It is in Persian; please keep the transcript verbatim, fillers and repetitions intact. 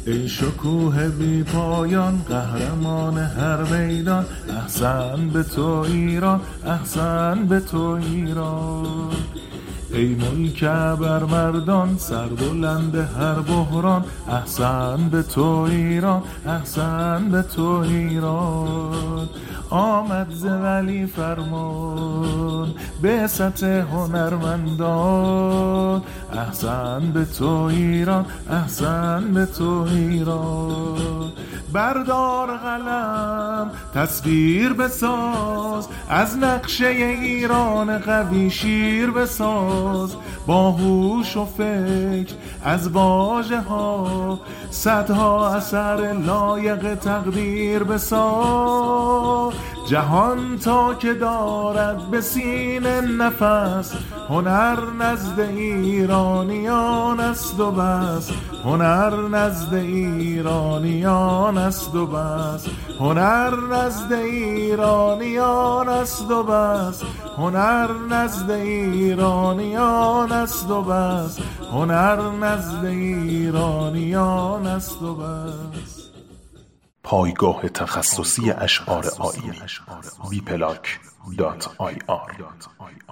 ای شکوه بی پایان قهرمان هر میدان، احسن به تو ایران، احسن به تو ایران. ای ملک ابرمردان سربلند هر بحران، احسن به تو ایران، احسن به تو ایران. آمد ز ولی فرمان بعثت هنرمندان، احسن به تو ایران، احسن به تو ایران. بردار قلم تصویر بساز، از نقشه ایران قوی شیر بساز. با هوش و فکر از واژه ها صدها اثر لایق تقدیر بساز. جهان تا که دارد به سینه نفس، هنر نزد ایرانیان است و بس. هنر نزد ایرانیان است و بس. هنر نزد ایرانیان است و بس. هنر نزد ایرانیان است و بس. هنر نزد ایرانیان است و بس. پایگاه تخصصی اشعار آیینی بی پلاک دات آی آر